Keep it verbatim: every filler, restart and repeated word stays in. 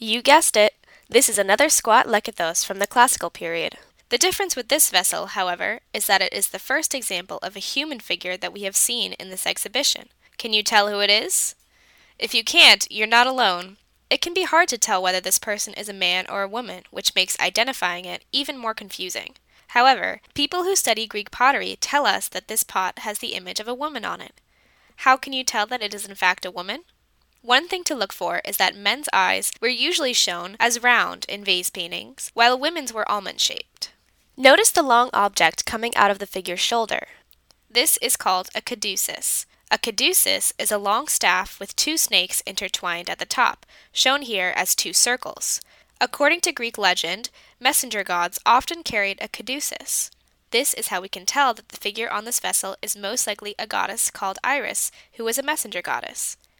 You guessed it. This is another squat lekythos from the classical period. The difference with this vessel, however, is that it is the first example of a human figure that we have seen in this exhibition. Can you tell who it is? If you can't, you're not alone. It can be hard to tell whether this person is a man or a woman, which makes identifying it even more confusing. However, people who study Greek pottery tell us that this pot has the image of a woman on it. How can you tell that it is in fact a woman? One thing to look for is that men's eyes were usually shown as round in vase paintings, while women's were almond-shaped. Notice the long object coming out of the figure's shoulder. This is called a caduceus. A caduceus is a long staff with two snakes intertwined at the top, shown here as two circles. According to Greek legend, messenger gods often carried a caduceus. This is how we can tell that the figure on this vessel is most likely a goddess called Iris, who was a messenger goddess.